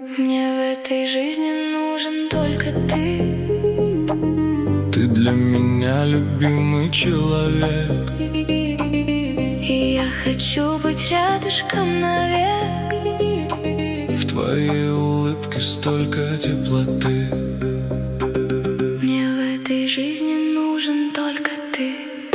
Мне в этой жизни нужен только ты. Ты для меня любимый человек, и я хочу быть рядышком навек. в твоей улыбке столько теплоты. Мне в этой жизни нужен только ты.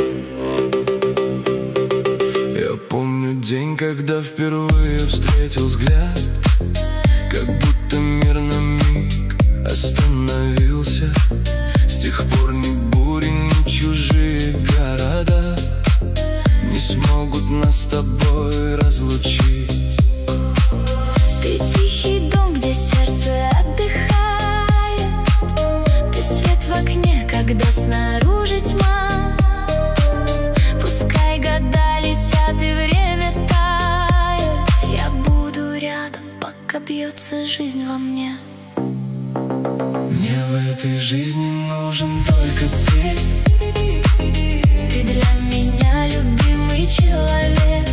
Я помню день, когда впервые встретил взгляд, как будто мир на миг остановился. С тех пор ни бури, ни чужие города не смогут нас с тобой разлучить. Ты тихий дом, где сердце отдыхает. Ты свет в окне, когда снаружи тьма. Пускай года летят и время тает, я буду рядом, пока бьется жизнь во мне. Мне в этой жизни нужен только ты. Ты для меня любимый человек,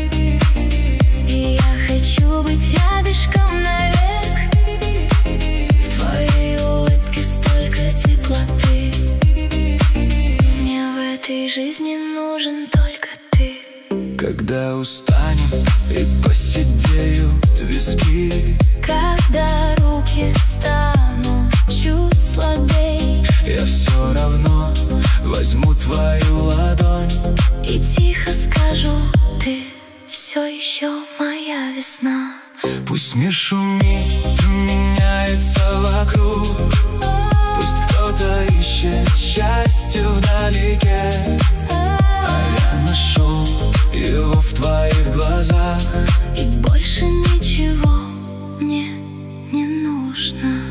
и я хочу быть рядышком навек. В твоей улыбке столько теплоты. Мне в этой жизни нужен только ты. Когда устанем и посидеют виски, Когда руки станут чуть слабей, я все равно возьму твою ладонь и тихо скажу: ты все еще моя весна. Пусть мир шумит, меняется вокруг. Пусть кто-то ищет счастье вдалеке, а я нашел его в твоих глазах. И больше ничего мне не нужно.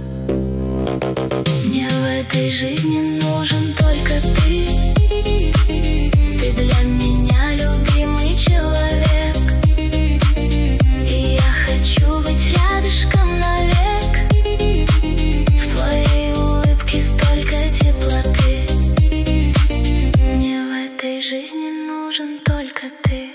Мне в этой жизни нужен только ты. Ты для меня любимый человек, и я хочу быть рядышком навек. В твоей улыбке столько теплоты. Мне в этой жизни нужен только ты.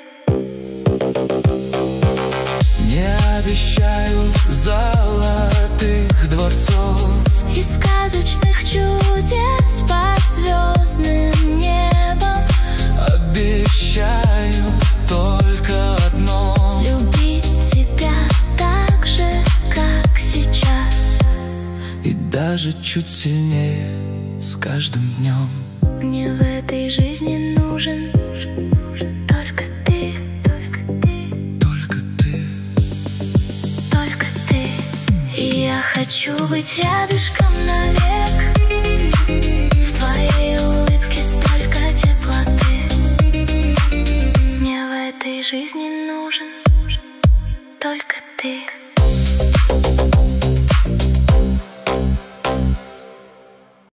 Не обещаю золотых дворцов И сказочных чудес под звездным небом. обещаю только одно: Любить тебя так же, как сейчас. и даже чуть сильнее с каждым днем. Мне в этой жизни нужен только ты. Только ты. Только ты. И я хочу быть рядышком навек. В твоей улыбке столько теплоты. Мне в этой жизни нужен только ты.